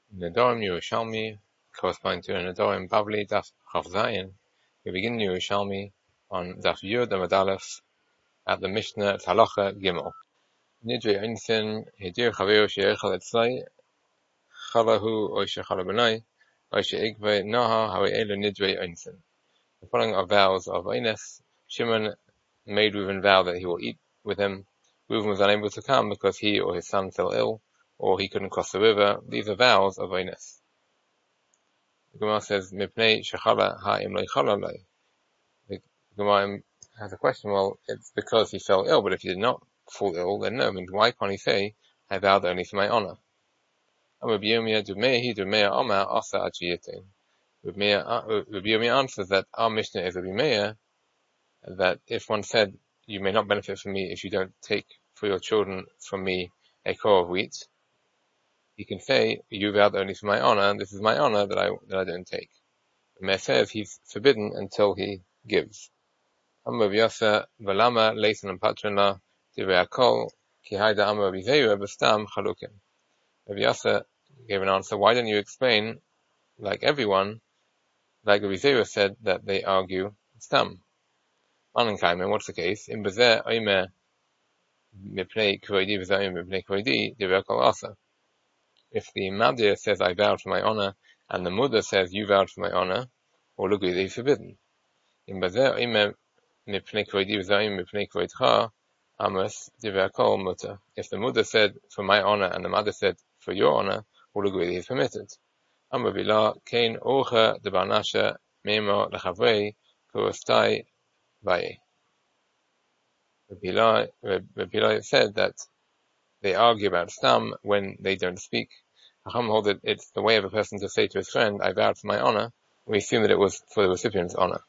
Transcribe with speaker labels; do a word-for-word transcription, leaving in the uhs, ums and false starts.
Speaker 1: Nedarim Yerushalmi, corresponding to Nedarim Bavli Daf Chav Zayin. We begin Yerushalmi on Daf Yud Amud Aleph at the Mishnah Halacha Gimel. Nidrei Einsin Hidir Chaveo She'echal Etzlai Chalahu Oy Shechala B'nai Oy She'ikvei Naha Hawe Elu Nidrei Einsin. The following are vows of Eines. Shimon made Reuven vow that he will eat with him. Reuven was unable to come because he or his son fell ill, or he couldn't cross the river. These are vows of Eines. The Gemara says, Mipnei Shechala Ha'im Lo Yichala Lo. The Gemara has a question, well, it's because he fell ill, but if he did not fall ill, then no, then why can't he say, I vowed only for my honor? Rabbi Yirmiyah answers that our Mishnah is Rabbi Meir, that if one said, you may not benefit from me if you don't take for your children from me a core of wheat, he can say, you vowed only for my honor, and this is my honor that I that I don't take. The Meir says he's forbidden until he gives. Amar Yasa Valama Leisan and Patronla Divrei Ki Haida Amar Bizeyu Bestam Chalukim. Rabbi Yasa gave an answer. Why don't you explain, like everyone, like Rabbi Zeyu said, that they argue Stam? Anankaimen, what's the case? In Bezer Oimer Mipnei Kvoidi Bezer Mipnei Kvoidi Divrei Kol Asa. If the Madir says I vowed for my honor, and the Mudar says you vowed for my honor, or look, is forbidden. In Bezer Oimer Mipnei Kvoidi Bezer Mipnei Kvoidcha Amos Divrei Kol Mutter. If the Mudar said for my honor, and the Madir said for your honor, or look, is permitted. Amar Bila Kain Orcha de Barnasha Memo Lechavrei Kurostai Vaye. Rabbi Bila said that they argue about Stam when they don't speak. Hacham hold that it's the way of a person to say to his friend, I vowed for my honor. We assume that it was for the recipient's honor.